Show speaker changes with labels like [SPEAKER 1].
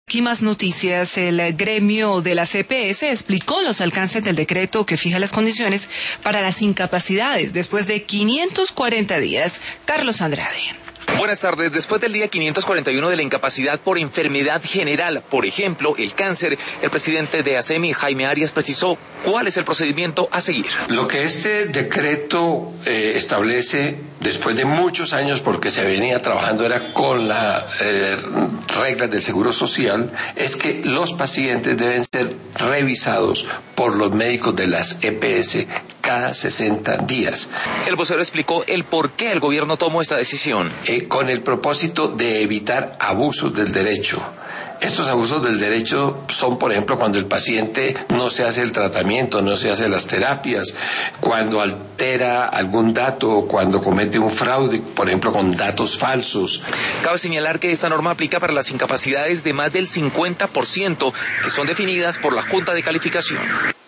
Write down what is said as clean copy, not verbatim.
[SPEAKER 1] Aquí más noticias. El gremio de las EPS explicó los alcances del decreto que fija las condiciones para las incapacidades después de 540 días. Carlos Andrade.
[SPEAKER 2] Buenas tardes. Después del día 541 de la incapacidad por enfermedad general, por ejemplo, el cáncer, el presidente de ASEMI, Jaime Arias, precisó cuál es el procedimiento a seguir.
[SPEAKER 3] Lo que este decreto establece, después de muchos años, porque se venía trabajando era con las reglas del Seguro Social, es que los pacientes deben ser revisados por los médicos de las EPS cada 60 días.
[SPEAKER 2] El vocero explicó el por qué el gobierno tomó esta decisión.
[SPEAKER 3] Con el propósito de evitar abusos del derecho. Estos abusos del derecho son, por ejemplo, cuando el paciente no se hace el tratamiento, no se hace las terapias, cuando altera algún dato o cuando comete un fraude, por ejemplo, con datos falsos.
[SPEAKER 2] Cabe señalar que esta norma aplica para las incapacidades de más del 50% que son definidas por la Junta de Calificación.